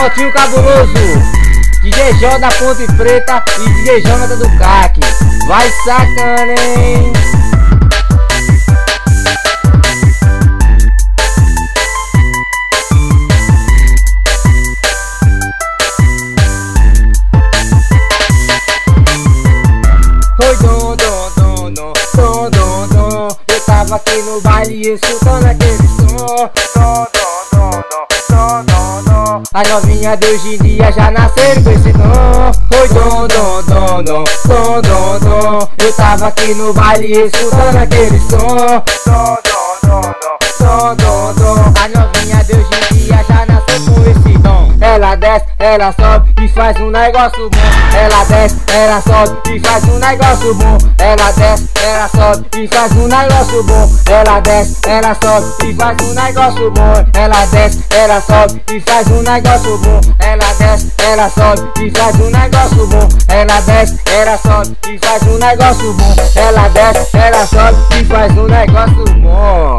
Motinho Cabuloso, DJ J da Ponte Preta e DJ Jonathan do CAC. Vai sacando, hein? Oi, dom, dom, dom, dom, dom, dom, dom. Eu tava aqui no baile escutando aquele som. Dom, dom, dom, dom, dom, dom, dom. As novinhas de hoje em dia já nasceram com esse dom. Oi, dom, dom, dom, dom, dom, dom, dom. Eu tava aqui no baile escutando aquele som. Dom, dom, dom, dom, dom, dom, dom. As novinhas de hoje em dia já nasceram com esse dom. Ela desce, ela sobe e faz um negócio bom. Ela desce, ela sobe e faz um negócio bom. Ela desce, ela sobe e faz um negócio bom. Ela desce, ela sobe e faz um negócio bom. Ela desce, ela sobe e faz um negócio bom. Ela desce, ela sobe e faz um negócio bom. Ela desce, ela sobe e faz um negócio bom. Ela desce, ela sobe e faz um negócio bom.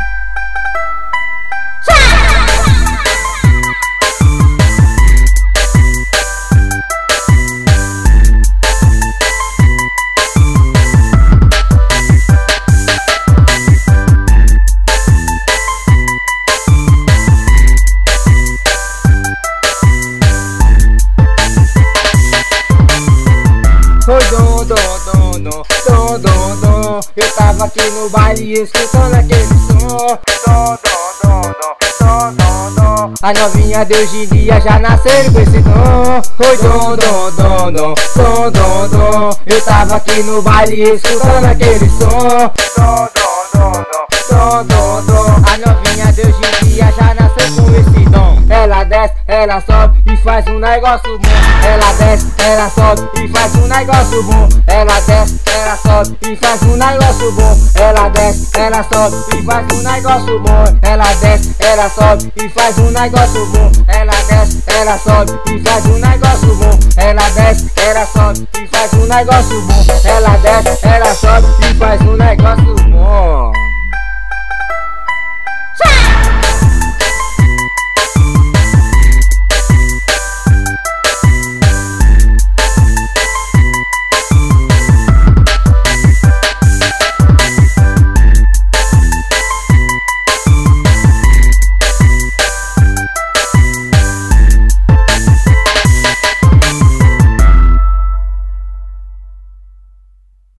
Oi, dom, dom, dom, dom, dom, dom, dom. Eu tava aqui no baile escutando aquele som. Dom, dom, dom, dom, dom, dom, dom. As novinhas de hoje em dia já nasceram com esse dom. Oi, dom, dom, dom, dom, dom, dom, dom. Eu tava aqui no baile escutando aquele som. Dom, dom, dom, dom, dom, dom, dom. As novinhas de hoje em dia já nasceram com esse dom. Ela desce, ela sobe e faz um negócio bom. Ela desce, ela sobe e faz um negócio bom. Ela desce, ela sobe e faz um negócio bom. Ela desce, ela sobe e faz um negócio bom. Ela desce, ela sobe e faz um negócio bom. Ela desce, ela sobe e faz um negócio bom. Ela desce, ela sobe e faz um negócio bom. Ela desce, ela sobe